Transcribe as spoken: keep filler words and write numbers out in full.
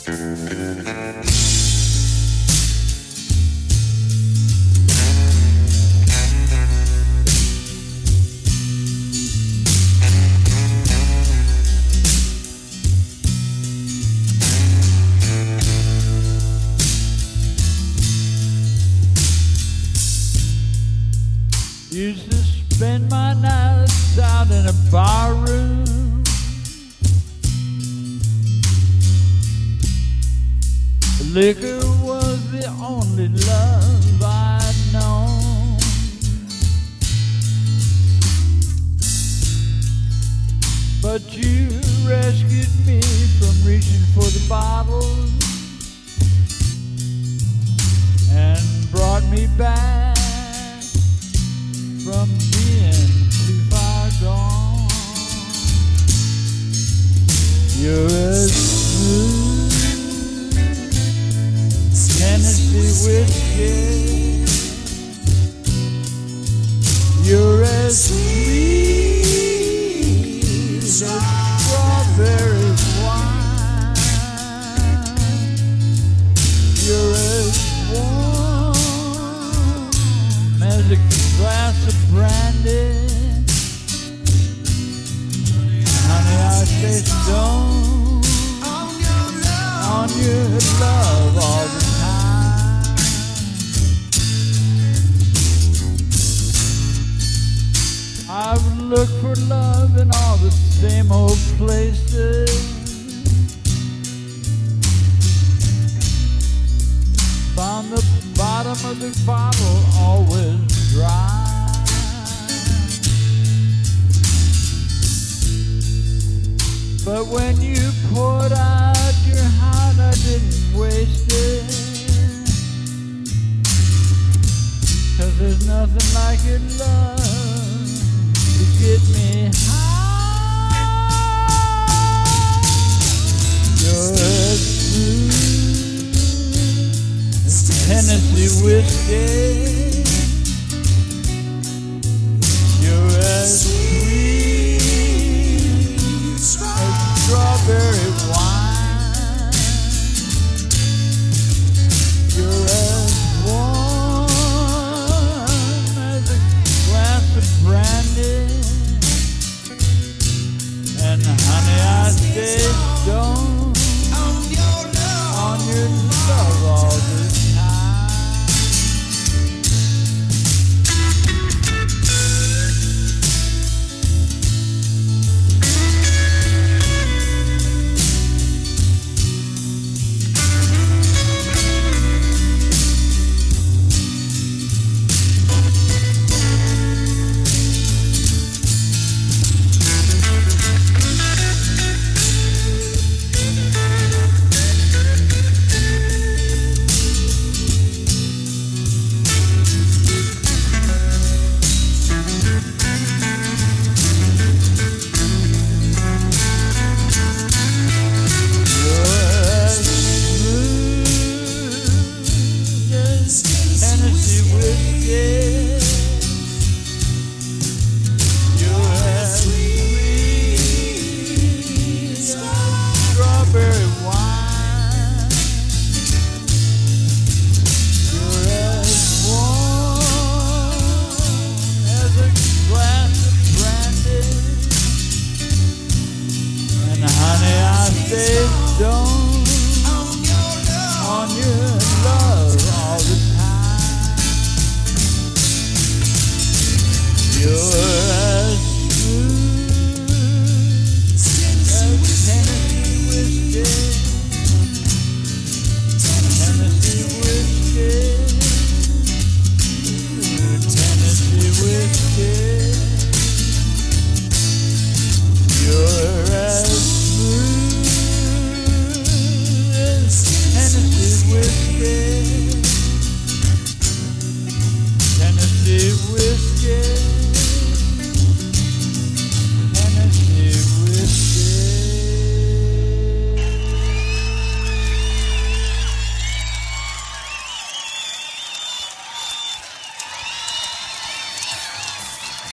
Used to spend my nights out in a bar room. Liquor was the only love I'd known. But you rescued me from reaching for the bottles and brought me back from being too far gone. You're as smooth as Tennessee whiskey. You're as sweet as strawberry wine. You're as warm as a glass of brandy. Honey, I stay stoned on your love all the time. I've looked for love in all the same old places. Found the bottom of the bottle always dry. But when you poured out your heart, I didn't waste it. 'Cause there's nothing like your love to get me high. You're as smooth as Tennessee whiskey. You're as sweet as strawberry wine. You're as warm as a glass of brandy. And honey, I stay